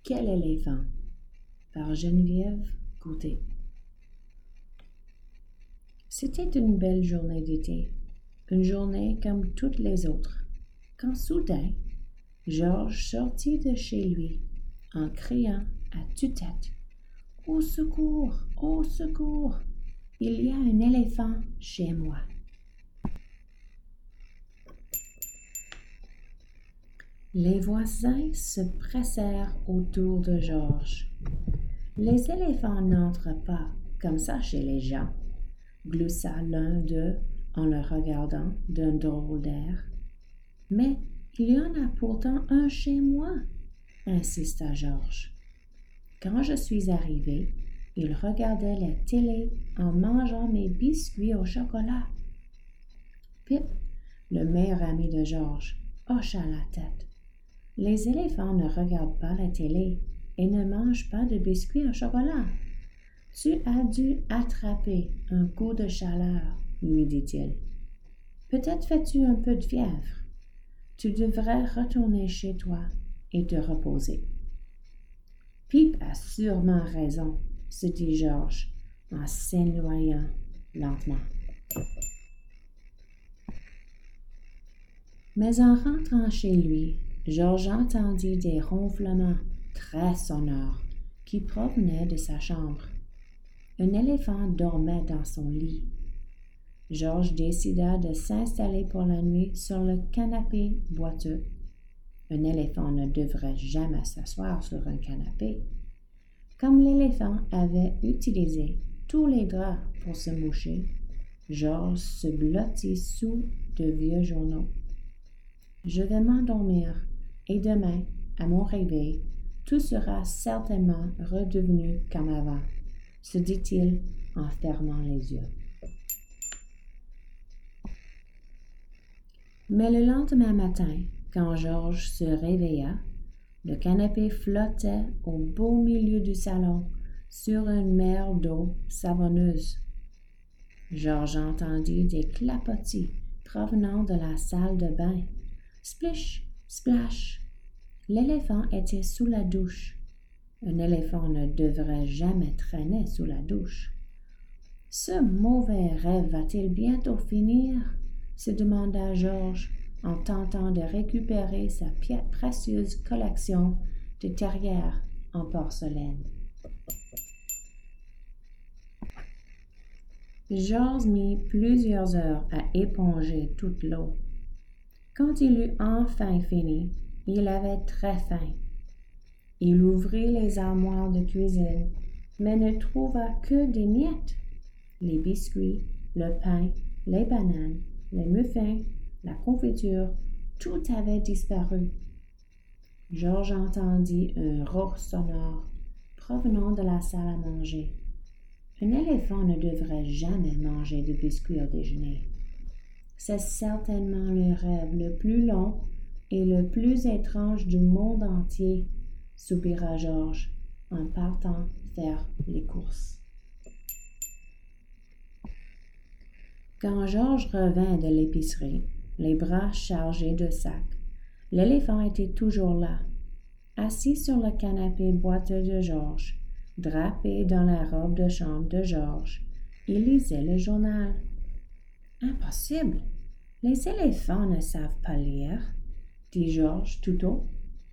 Quel éléphant? Par Geneviève Gauthier. C'était une belle journée d'été, une journée comme toutes les autres, quand soudain, Georges sortit de chez lui en criant à tue-tête: « Au secours! Au secours! Il y a un éléphant chez moi! » Les voisins se pressèrent autour de Georges. Les éléphants n'entrent pas comme ça chez les gens, gloussa l'un d'eux en le regardant d'un drôle d'air. Mais il y en a pourtant un chez moi, insista Georges. Quand je suis arrivé, il regardait la télé en mangeant mes biscuits au chocolat. Pip, le meilleur ami de Georges, hocha la tête. Les éléphants ne regardent pas la télé et ne mangent pas de biscuits au chocolat. Tu as dû attraper un coup de chaleur, lui dit-il. Peut-être fais-tu un peu de fièvre. Tu devrais retourner chez toi et te reposer. Pip a sûrement raison, se dit Georges en s'éloignant lentement. Mais en rentrant chez lui, Georges entendit des ronflements très sonores qui provenaient de sa chambre. Un éléphant dormait dans son lit. Georges décida de s'installer pour la nuit sur le canapé boiteux. Un éléphant ne devrait jamais s'asseoir sur un canapé. Comme l'éléphant avait utilisé tous les draps pour se moucher, Georges se blottit sous de vieux journaux. « Je vais m'endormir et demain, à mon réveil, tout sera certainement redevenu comme avant, » se dit-il en fermant les yeux. Mais le lendemain matin, quand Georges se réveilla, le canapé flottait au beau milieu du salon sur une mer d'eau savonneuse. Georges entendit des clapotis provenant de la salle de bain. Splish, splash! L'éléphant était sous la douche. Un éléphant ne devrait jamais traîner sous la douche. Ce mauvais rêve va-t-il bientôt finir? Se demanda Georges en tentant de récupérer sa précieuse collection de terriers en porcelaine. Georges mit plusieurs heures à éponger toute l'eau. Quand il eut enfin fini, il avait très faim. Il ouvrit les armoires de cuisine, mais ne trouva que des miettes. Les biscuits, le pain, les bananes, les muffins, la confiture, tout avait disparu. Georges entendit un rauque sonore provenant de la salle à manger. Un éléphant ne devrait jamais manger de biscuits au déjeuner. C'est certainement le rêve le plus long et le plus étrange du monde entier, soupira Georges en partant faire les courses. Quand Georges revint de l'épicerie, les bras chargés de sacs, l'éléphant était toujours là, assis sur le canapé boiteux de Georges, drapé dans la robe de chambre de Georges. Il lisait le journal. « Impossible! Les éléphants ne savent pas lire, » dit Georges tout haut.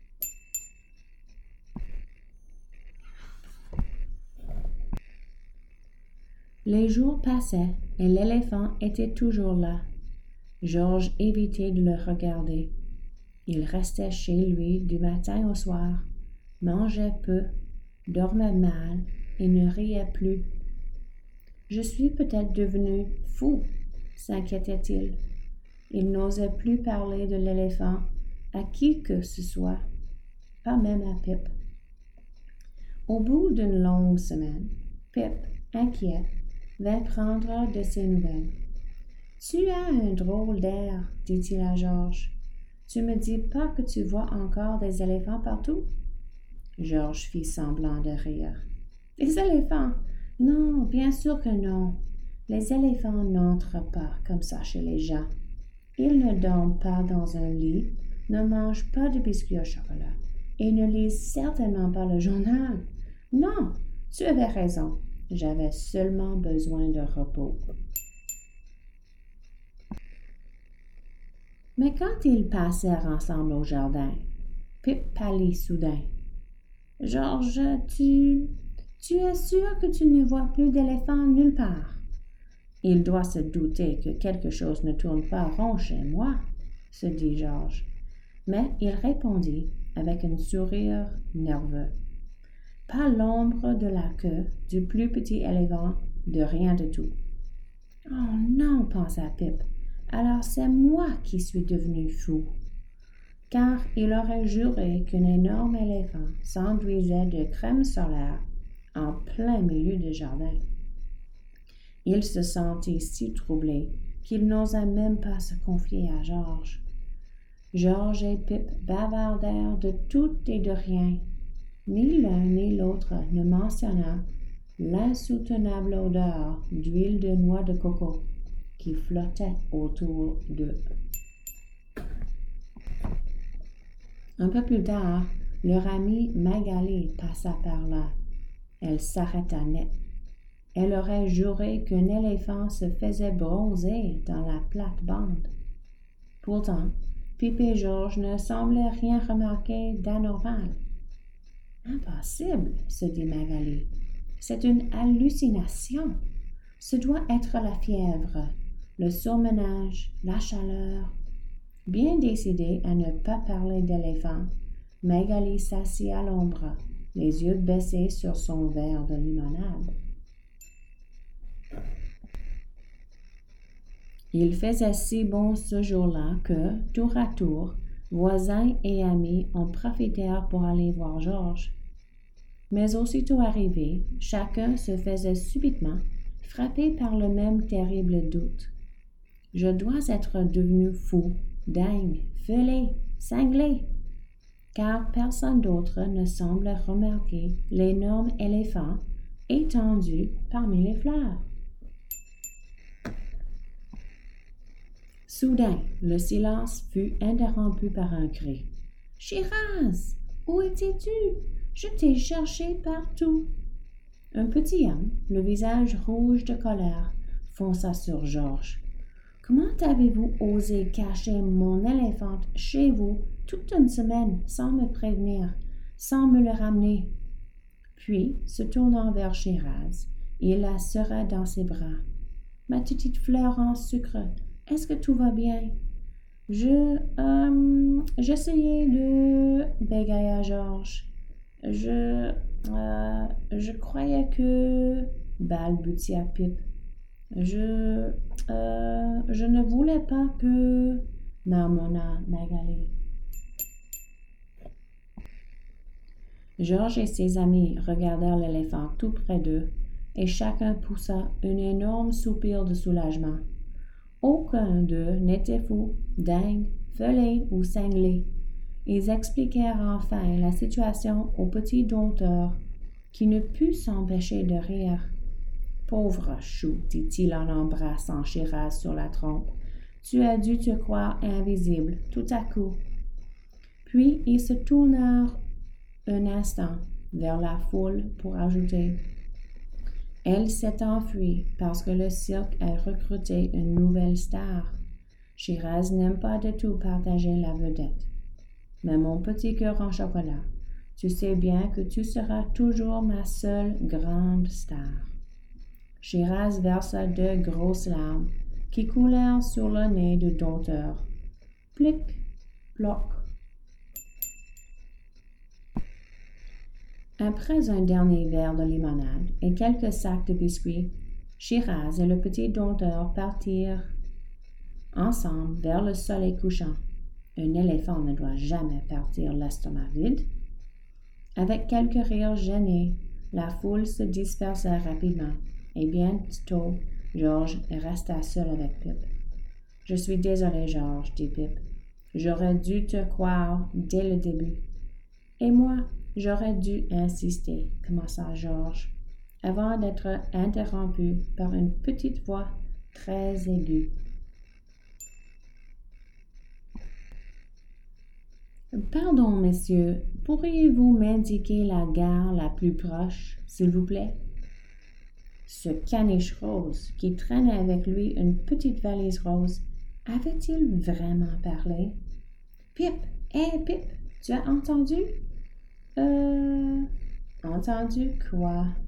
Les jours passaient et l'éléphant était toujours là. Georges évitait de le regarder. Il restait chez lui du matin au soir, mangeait peu, dormait mal et ne riait plus. « Je suis peut-être devenu fou, » s'inquiétait-il. Il n'osait plus parler de l'éléphant à qui que ce soit, pas même à Pip. Au bout d'une longue semaine, Pip, inquiet, vint prendre de ses nouvelles. « Tu as un drôle d'air, » dit-il à Georges. « Tu me dis pas que tu vois encore des éléphants partout? » Georges fit semblant de rire. « Des éléphants? Non, bien sûr que non. Les éléphants n'entrent pas comme ça chez les gens. Ils ne dorment pas dans un lit, ne mangent pas de biscuits au chocolat. et ne lisent certainement pas le journal. Non, tu avais raison. J'avais seulement besoin de repos. Mais quand ils passèrent ensemble au jardin, Pip pâlit soudain. « Georges, tu es sûr que tu ne vois plus d'éléphant nulle part? » Il doit se douter que quelque chose ne tourne pas rond chez moi, se dit Georges. Mais il répondit avec un sourire nerveux. Pas l'ombre de la queue du plus petit éléphant, de rien de tout. Oh non, pensa Pip, alors c'est moi qui suis devenu fou. Car il aurait juré qu'un énorme éléphant s'enduisait de crème solaire en plein milieu du jardin. Il se sentit si troublé qu'il n'osa même pas se confier à Georges. Georges et Pip bavardèrent de tout et de rien. Ni l'un ni l'autre ne mentionna l'insoutenable odeur d'huile de noix de coco qui flottait autour d'eux. Un peu plus tard, leur amie Magali passa par là. Elle s'arrêta net. Elle aurait juré qu'un éléphant se faisait bronzer dans la plate-bande. Pourtant, Pip et Georges ne semblaient rien remarquer d'anormal. Impossible, se dit Magali. C'est une hallucination. Ce doit être la fièvre, le surmenage, la chaleur. Bien décidée à ne pas parler d'éléphant, Magali s'assit à l'ombre, les yeux baissés sur son verre de limonade. Il faisait si bon ce jour-là que, tour à tour, voisins et amis en profitèrent pour aller voir Georges. Mais aussitôt arrivés, chacun se faisait subitement frapper par le même terrible doute. Je dois être devenu fou, dingue, fêlé, cinglé, car personne d'autre ne semble remarquer l'énorme éléphant étendu parmi les fleurs. Soudain, le silence fut interrompu par un cri. « Shiraz, où étais-tu? Je t'ai cherché partout. » Un petit homme, le visage rouge de colère, fonça sur Georges. « Comment avez-vous osé cacher mon éléphant chez vous toute une semaine sans me prévenir, sans me le ramener? » Puis, se tournant vers Shiraz, il la serra dans ses bras. « Ma petite fleur en sucre, est-ce que tout va bien? » J'essayais de... bégaya Georges. Je croyais que... balbutia Pip. Je ne voulais pas que... marmonna Magali. Georges et ses amis regardèrent l'éléphant tout près d'eux et chacun poussa un énorme soupir de soulagement. Aucun d'eux n'était fou, dingue, fêlé ou cinglé. Ils expliquèrent enfin la situation au petit dompteur, qui ne put s'empêcher de rire. « Pauvre chou, dit-il en embrassant Shiraz sur la trompe, tu as dû te croire invisible tout à coup. » Puis ils se tournèrent un instant vers la foule pour ajouter: « Elle s'est enfuie parce que le cirque a recruté une nouvelle star. Shiraz n'aime pas du tout partager la vedette. Mais mon petit cœur en chocolat, tu sais bien que tu seras toujours ma seule grande star. » Shiraz versa 2 grosses larmes qui coulèrent sur le nez du dompteur. Plic, ploc. Après un dernier verre de limonade et quelques sacs de biscuits, Shiraz et le petit dompteur partirent ensemble vers le soleil couchant. Un éléphant ne doit jamais partir l'estomac vide. Avec quelques rires gênés, la foule se dispersa rapidement, et bientôt Georges resta seul avec Pip. « Je suis désolé, Georges, dit Pip. J'aurais dû te croire dès le début. »« Et moi, j'aurais dû insister, » commença Georges, avant d'être interrompu par une petite voix très aiguë. Pardon, messieurs, pourriez-vous m'indiquer la gare la plus proche, s'il vous plaît? Ce caniche rose qui traînait avec lui une petite valise rose, avait-il vraiment parlé? Pip! Hé, Pip! Tu as entendu? Entendu quoi?